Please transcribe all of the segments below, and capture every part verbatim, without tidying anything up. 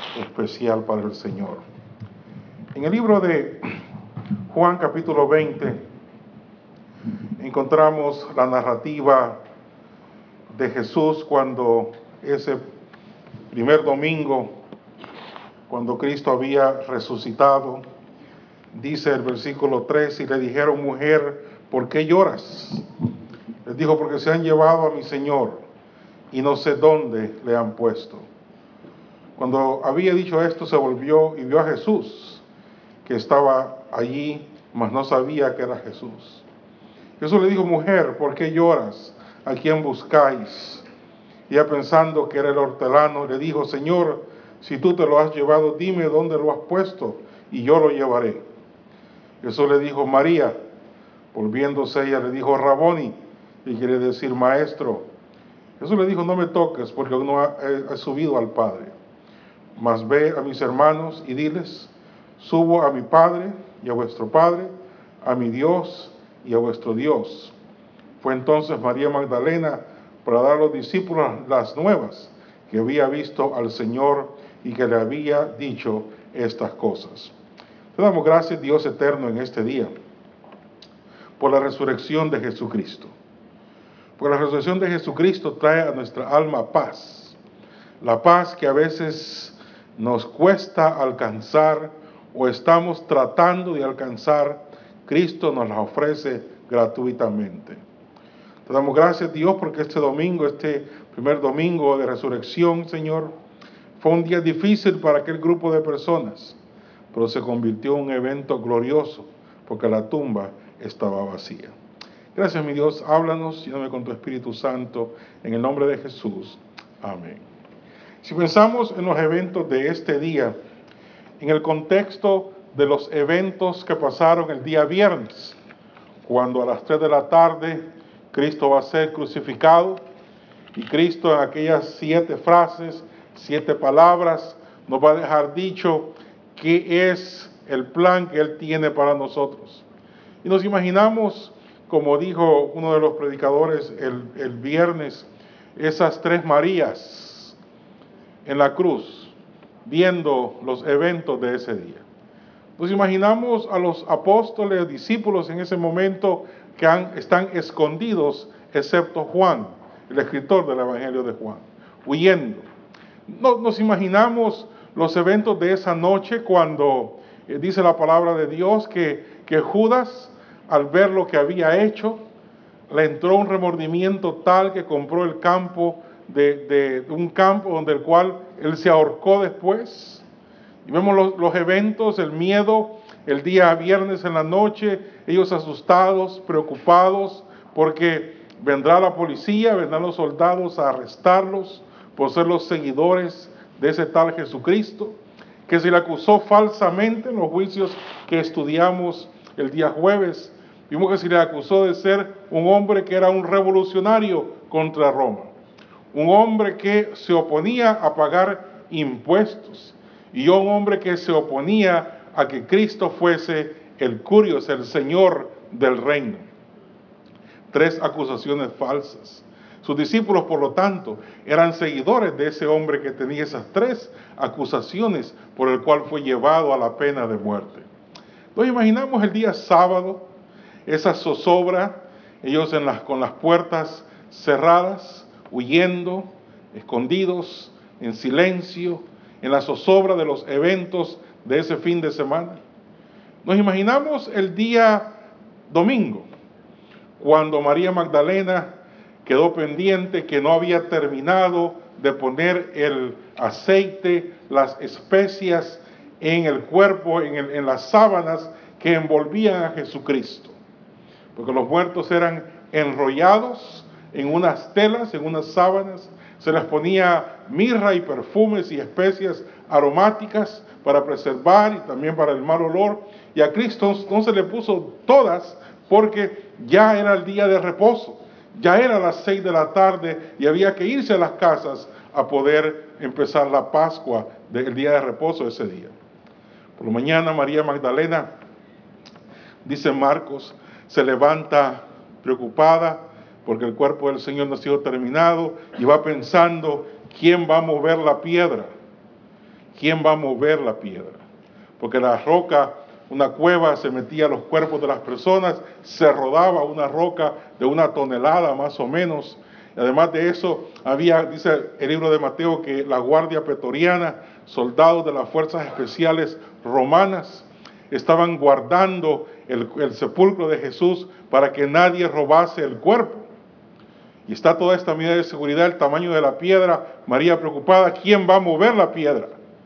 especial para el Señor. En el libro de Juan capítulo veinte encontramos la narrativa de Jesús cuando ese primer domingo, cuando Cristo había resucitado. Dice el versículo tres, y le dijeron: mujer, ¿por qué lloras? Les dijo: porque se han llevado a mi Señor y no sé dónde le han puesto. Cuando había dicho esto, se volvió y vio a Jesús, que estaba allí, mas no sabía que era Jesús. Jesús le dijo: mujer, ¿por qué lloras? ¿A quién buscáis? Y ella, pensando que era el hortelano, le dijo: Señor, si tú te lo has llevado, dime dónde lo has puesto y yo lo llevaré. Jesús le dijo: María. Volviéndose ella le dijo: Raboni, y quiere decir maestro. Jesús le dijo: no me toques, porque no he subido al Padre, mas ve a mis hermanos y diles: subo a mi Padre y a vuestro Padre, a mi Dios y a vuestro Dios. Fue entonces María Magdalena para dar a los discípulos las nuevas, que había visto al Señor y que le había dicho estas cosas. Te damos gracias, Dios eterno, en este día por la resurrección de Jesucristo. Porque la resurrección de Jesucristo trae a nuestra alma paz. La paz que a veces nos cuesta alcanzar o estamos tratando de alcanzar, Cristo nos la ofrece gratuitamente. Te damos gracias, Dios, porque este domingo, este primer domingo de resurrección, Señor, fue un día difícil para aquel grupo de personas, pero se convirtió en un evento glorioso, porque la tumba estaba vacía. Gracias, mi Dios, háblanos, lléname con tu Espíritu Santo, en el nombre de Jesús. Amén. Si pensamos en los eventos de este día, en el contexto de los eventos que pasaron el día viernes, cuando a las tres de la tarde Cristo va a ser crucificado, y Cristo en aquellas siete frases, siete palabras, nos va a dejar dicho qué es el plan que Él tiene para nosotros. Y nos imaginamos, como dijo uno de los predicadores el, el viernes, esas tres Marías en la cruz, viendo los eventos de ese día. Nos imaginamos a los apóstoles, discípulos en ese momento que han, están escondidos, excepto Juan, el escritor del Evangelio de Juan, huyendo. Nos, nos imaginamos los eventos de esa noche cuando eh, dice la palabra de Dios que, que Judas, al ver lo que había hecho, le entró un remordimiento tal que compró el campo de, de, de un campo donde el cual él se ahorcó después. Y vemos los, los eventos, el miedo, el día viernes en la noche, ellos asustados, preocupados, porque vendrá la policía, vendrán los soldados a arrestarlos por ser los seguidores de ese tal Jesucristo, que se le acusó falsamente en los juicios que estudiamos el día jueves. Vimos que se le acusó de ser un hombre que era un revolucionario contra Roma, un hombre que se oponía a pagar impuestos, y un hombre que se oponía a que Cristo fuese el Curios, el Señor del reino. Tres acusaciones falsas. Sus discípulos, por lo tanto, eran seguidores de ese hombre que tenía esas tres acusaciones, por el cual fue llevado a la pena de muerte. Nos imaginamos el día sábado, esa zozobra, ellos en las, con las puertas cerradas, huyendo, escondidos, en silencio, en la zozobra de los eventos de ese fin de semana. Nos imaginamos el día domingo, cuando María Magdalena quedó pendiente, que no había terminado de poner el aceite, las especias en el cuerpo, en, el, en las sábanas que envolvían a Jesucristo. Porque los muertos eran enrollados en unas telas, en unas sábanas. Se les ponía mirra y perfumes y especias aromáticas para preservar y también para el mal olor. Y a Cristo no se le puso todas porque ya era el día de reposo. Ya era las seis de la tarde y había que irse a las casas a poder empezar la Pascua del día de reposo ese día. Por la mañana María Magdalena, dice Marcos, se levanta preocupada porque el cuerpo del Señor no ha sido terminado y va pensando: ¿quién va a mover la piedra? ¿quién va a mover la piedra? Porque la roca, una cueva, se metía a los cuerpos de las personas, se rodaba una roca de una tonelada más o menos. Además de eso, había, dice el libro de Mateo, que la guardia pretoriana, soldados de las fuerzas especiales romanas, estaban guardando el, el sepulcro de Jesús para que nadie robase el cuerpo. Y está toda esta medida de seguridad, el tamaño de la piedra. María preocupada, ¿quién va a mover la piedra?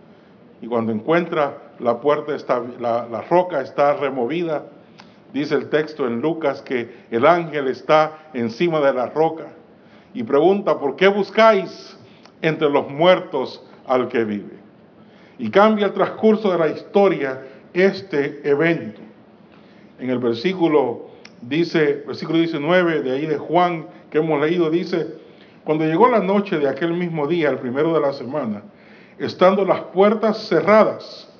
Y cuando encuentra la puerta, está, la, la roca está removida. Dice el texto en Lucas que el ángel está encima de la roca. Y pregunta, ¿por qué buscáis entre los muertos al que vive? Y cambia el transcurso de la historia este evento. En el versículo, dice, versículo diecinueve de ahí de Juan, que hemos leído, dice, cuando llegó la noche de aquel mismo día, el primero de la semana, estando las puertas cerradas,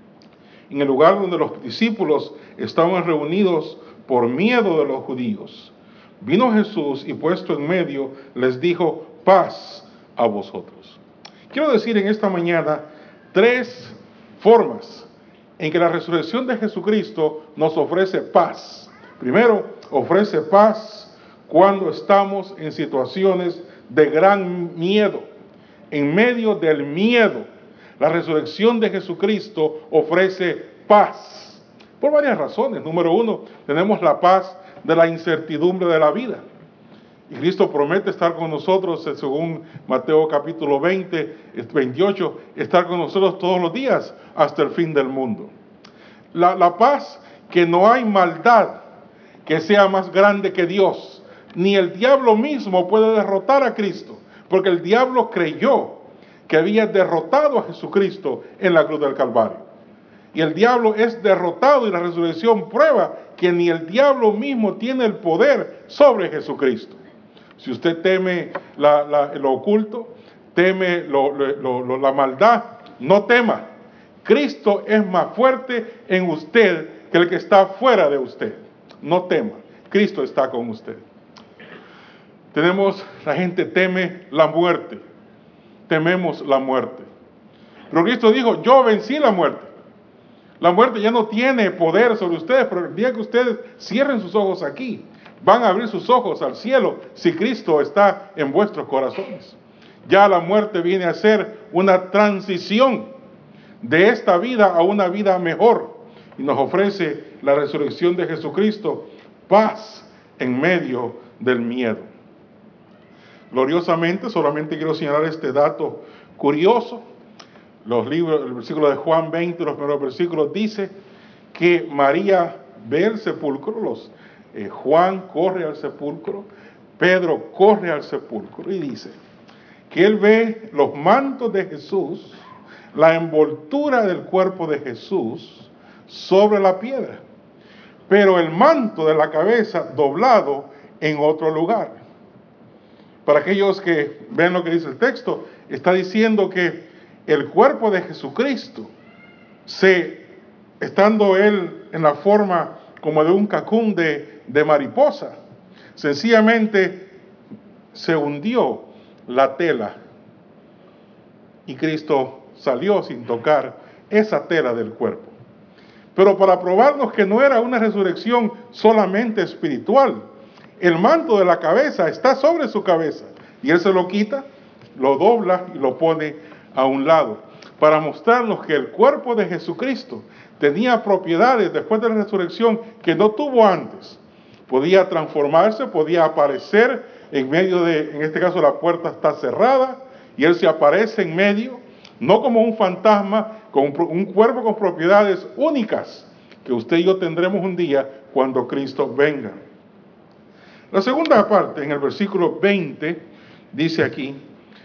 en el lugar donde los discípulos estaban reunidos por miedo de los judíos, vino Jesús y puesto en medio, les dijo, paz a vosotros. Quiero decir en esta mañana tres formas en que la resurrección de Jesucristo nos ofrece paz. Primero, ofrece paz cuando estamos en situaciones de gran miedo. En medio del miedo, la resurrección de Jesucristo ofrece paz. Por varias razones. Número uno, tenemos la paz de la incertidumbre de la vida. Y Cristo promete estar con nosotros, según Mateo capítulo veinte, veintiocho, estar con nosotros todos los días hasta el fin del mundo. La, la paz que no hay maldad que sea más grande que Dios. Ni el diablo mismo puede derrotar a Cristo, porque el diablo creyó que había derrotado a Jesucristo en la cruz del Calvario. Y el diablo es derrotado y la resurrección prueba que ni el diablo mismo tiene el poder sobre Jesucristo. Si usted teme la, la, lo oculto, teme lo, lo, lo, la maldad, no tema. Cristo es más fuerte en usted que el que está fuera de usted. No tema, Cristo está con usted. Tenemos, la gente teme la muerte. Tememos la muerte. Pero Cristo dijo, yo vencí la muerte. La muerte ya no tiene poder sobre ustedes, pero el día que ustedes cierren sus ojos aquí, van a abrir sus ojos al cielo si Cristo está en vuestros corazones. Ya la muerte viene a ser una transición de esta vida a una vida mejor. Y nos ofrece la resurrección de Jesucristo, paz en medio del miedo. Gloriosamente, solamente quiero señalar este dato curioso. Los libros, el versículo de Juan veinte, los primeros versículos, dice que María ve el sepulcro, los, eh, Juan corre al sepulcro, Pedro corre al sepulcro y dice que él ve los mantos de Jesús, la envoltura del cuerpo de Jesús sobre la piedra, pero el manto de la cabeza doblado en otro lugar. Para aquellos que ven lo que dice el texto, está diciendo que el cuerpo de Jesucristo, se, estando él en la forma como de un cacún de, de mariposa, sencillamente se hundió la tela y Cristo salió sin tocar esa tela del cuerpo. Pero para probarnos que no era una resurrección solamente espiritual, el manto de la cabeza está sobre su cabeza y él se lo quita, lo dobla y lo pone a un lado para mostrarnos que el cuerpo de Jesucristo tenía propiedades después de la resurrección que no tuvo antes. Podía transformarse, podía aparecer en medio de, en este caso la puerta está cerrada y él se aparece en medio, no como un fantasma, con un cuerpo con propiedades únicas que usted y yo tendremos un día cuando Cristo venga. La segunda parte, en el versículo veinte, dice aquí,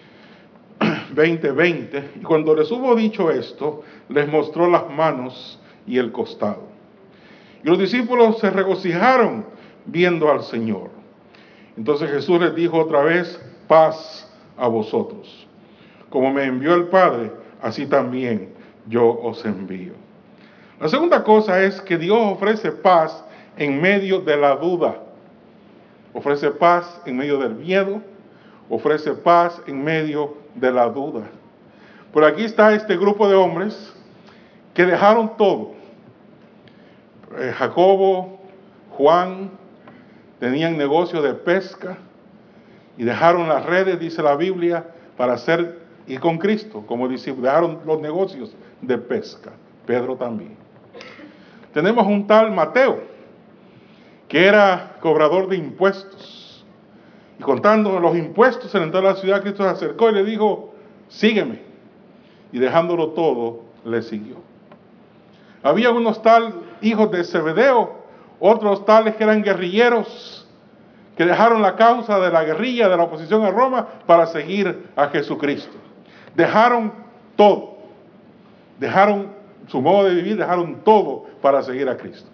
veinte, veinte, y cuando les hubo dicho esto, les mostró las manos y el costado. Y los discípulos se regocijaron viendo al Señor. Entonces Jesús les dijo otra vez, paz a vosotros. Como me envió el Padre, así también yo os envío. La segunda cosa es que Dios ofrece paz en medio de la duda. Ofrece paz en medio del miedo, ofrece paz en medio de la duda. Por aquí está este grupo de hombres que dejaron todo. Eh, Jacobo, Juan, tenían negocio de pesca y dejaron las redes, dice la Biblia, para hacer, y con Cristo, como discípulos, dejaron los negocios de pesca. Pedro también. Tenemos un tal Mateo, que era cobrador de impuestos. Y contando los impuestos en la entrada de la ciudad, Cristo se acercó y le dijo, sígueme. Y dejándolo todo, le siguió. Había unos tal hijos de Zebedeo, otros tales que eran guerrilleros, que dejaron la causa de la guerrilla, de la oposición a Roma, para seguir a Jesucristo. Dejaron todo. Dejaron su modo de vivir, dejaron todo para seguir a Cristo.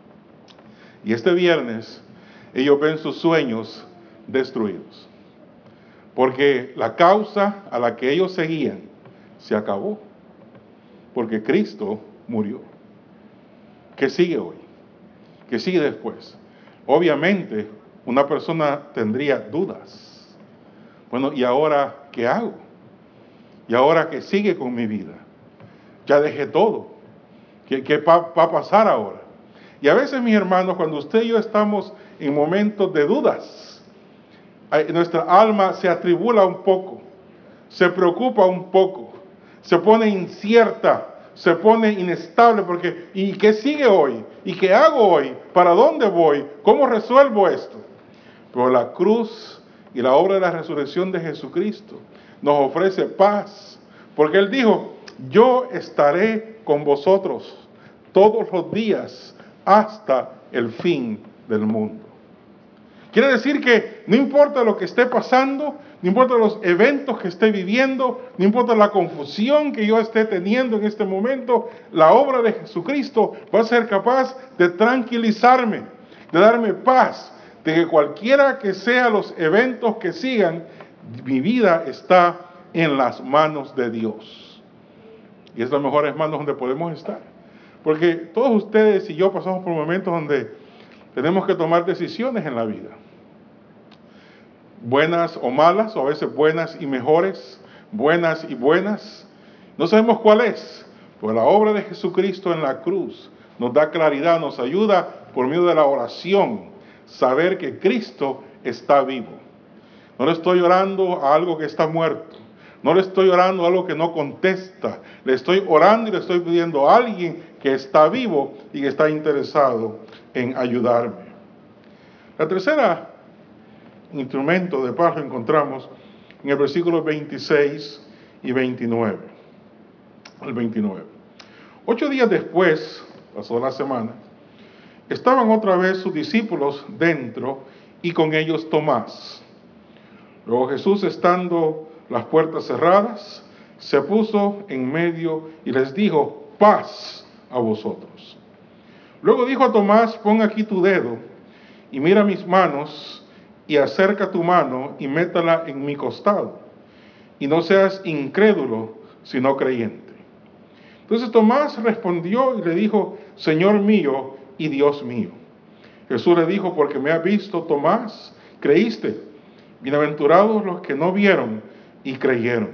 Y este viernes, ellos ven sus sueños destruidos. Porque la causa a la que ellos seguían se acabó. Porque Cristo murió. ¿Qué sigue hoy? ¿Qué sigue después? Obviamente, una persona tendría dudas. Bueno, ¿y ahora qué hago? ¿Y ahora qué sigue con mi vida? Ya dejé todo. ¿Qué, qué va, va a pasar ahora? Y a veces, mis hermanos, cuando usted y yo estamos en momentos de dudas, nuestra alma se atribula un poco, se preocupa un poco, se pone incierta, se pone inestable, porque ¿y qué sigue hoy? ¿Y qué hago hoy? ¿Para dónde voy? ¿Cómo resuelvo esto? Pero la cruz y la obra de la resurrección de Jesucristo nos ofrece paz, porque Él dijo, yo estaré con vosotros todos los días hasta el fin del mundo. Quiere decir que no importa lo que esté pasando, no importa los eventos que esté viviendo, no importa la confusión que yo esté teniendo en este momento, la obra de Jesucristo va a ser capaz de tranquilizarme, de darme paz, de que cualquiera que sean los eventos que sigan, mi vida está en las manos de Dios. Y es las mejores manos donde podemos estar. Porque todos ustedes y yo pasamos por momentos donde tenemos que tomar decisiones en la vida. Buenas o malas, o a veces buenas y mejores, buenas y buenas. No sabemos cuál es, pero la obra de Jesucristo en la cruz nos da claridad, nos ayuda por medio de la oración, saber que Cristo está vivo. No le estoy orando a algo que está muerto. No le estoy orando a algo que no contesta. Le estoy orando y le estoy pidiendo a alguien que está vivo y que está interesado en ayudarme. La tercera instrumento de paz lo encontramos en el versículo veintiséis y veintinueve. El veintinueve. Ocho días después, pasó la semana, estaban otra vez sus discípulos dentro y con ellos Tomás. Luego Jesús, estando las puertas cerradas, se puso en medio y les dijo, paz a vosotros. Luego dijo a Tomás, pon aquí tu dedo y mira mis manos y acerca tu mano y métala en mi costado. Y no seas incrédulo, sino creyente. Entonces Tomás respondió y le dijo, Señor mío y Dios mío. Jesús le dijo, porque me has visto, Tomás, creíste. Bienaventurados los que no vieron y creyeron.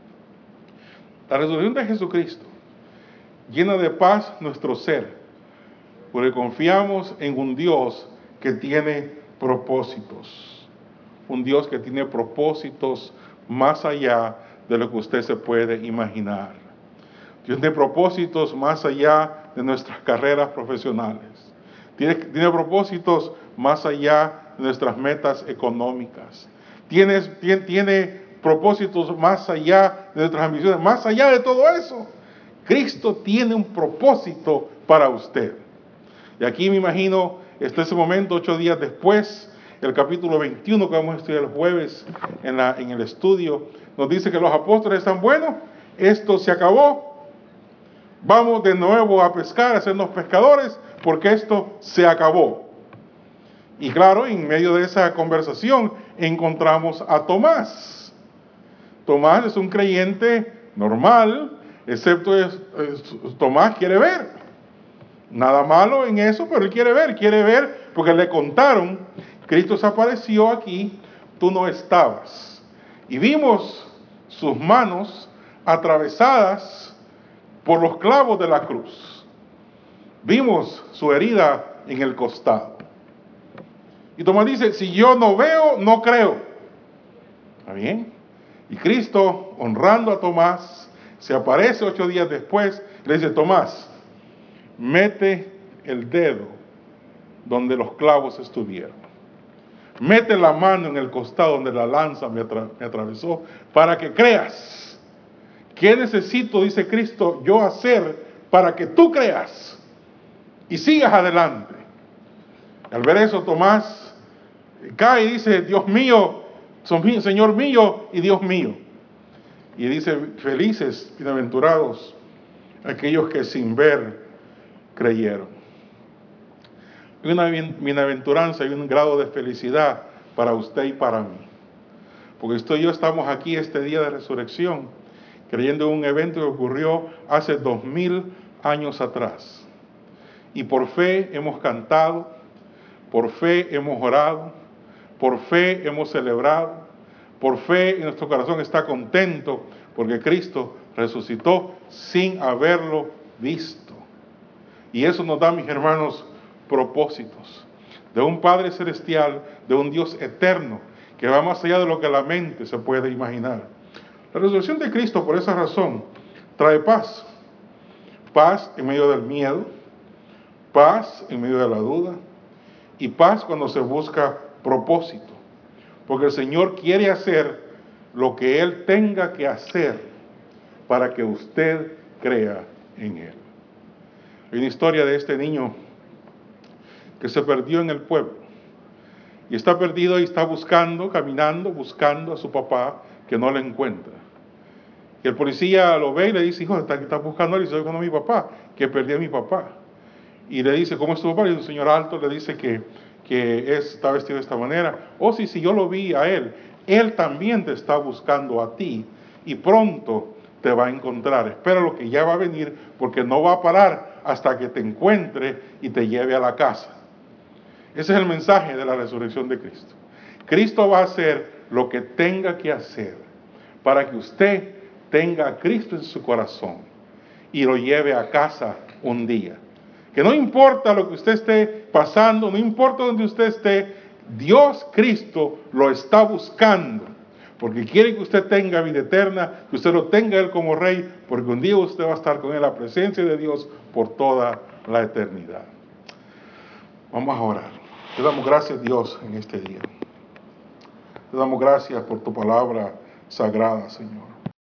La resurrección de Jesucristo llena de paz nuestro ser, porque confiamos en un Dios que tiene propósitos. Un Dios que tiene propósitos más allá de lo que usted se puede imaginar. Dios tiene propósitos más allá de nuestras carreras profesionales. Tiene, tiene propósitos más allá de nuestras metas económicas. Tiene, tiene, tiene propósitos más allá de nuestras ambiciones. Más allá de todo eso, Cristo tiene un propósito para usted. Y aquí me imagino, está ese momento, ocho días después, el capítulo veintiuno que vamos a estudiar el jueves en, la, en el estudio, nos dice que los apóstoles están, bueno, esto se acabó, vamos de nuevo a pescar, a hacernos pescadores, porque esto se acabó. Y claro, en medio de esa conversación encontramos a Tomás. Tomás es un creyente normal, excepto es, es, Tomás quiere ver. Nada malo en eso, pero él quiere ver, quiere ver, porque le contaron, Cristo se apareció aquí, tú no estabas. Y vimos sus manos atravesadas por los clavos de la cruz. Vimos su herida en el costado. Y Tomás dice, si yo no veo, no creo. ¿Está bien? Y Cristo, honrando a Tomás, se aparece ocho días después, le dice, Tomás, mete el dedo donde los clavos estuvieron. Mete la mano en el costado donde la lanza me, atra- me atravesó, para que creas. ¿Qué necesito, dice Cristo, yo hacer para que tú creas y sigas adelante? Al ver eso, Tomás cae y dice, Dios mío, Señor mío y Dios mío. Y dice, felices, bienaventurados, aquellos que sin ver creyeron. Hay una bienaventuranza y un grado de felicidad para usted y para mí. Porque usted y yo estamos aquí este día de resurrección, creyendo en un evento que ocurrió hace dos mil años atrás. Y por fe hemos cantado, por fe hemos orado, por fe hemos celebrado, por fe en nuestro corazón está contento, porque Cristo resucitó sin haberlo visto. Y eso nos da, mis hermanos, propósitos de un Padre Celestial, de un Dios eterno, que va más allá de lo que la mente se puede imaginar. La resurrección de Cristo, por esa razón, trae paz. Paz en medio del miedo, paz en medio de la duda, y paz cuando se busca propósito. Porque el Señor quiere hacer lo que Él tenga que hacer para que usted crea en Él. Hay una historia de este niño que se perdió en el pueblo. Y está perdido y está buscando, caminando, buscando a su papá, que no le encuentra. Y el policía lo ve y le dice, hijo, ¿estás está buscando a él? Y dice, buscando a mi papá, que perdí a mi papá. Y le dice, ¿cómo es tu papá? Y un señor alto le dice que, que es, está vestido de esta manera. Oh, sí, sí, yo lo vi a él. Él también te está buscando a ti y pronto te va a encontrar. Espera lo que ya va a venir, porque no va a parar hasta que te encuentre y te lleve a la casa. Ese es el mensaje de la resurrección de Cristo. Cristo va a hacer lo que tenga que hacer para que usted tenga a Cristo en su corazón y lo lleve a casa un día. Que no importa lo que usted esté pasando, no importa donde usted esté, Dios Cristo lo está buscando, porque quiere que usted tenga vida eterna, que usted lo tenga Él como Rey, porque un día usted va a estar con Él en la presencia de Dios por toda la eternidad. Vamos a orar. Te damos gracias, Dios, en este día. Te damos gracias por tu palabra sagrada, Señor.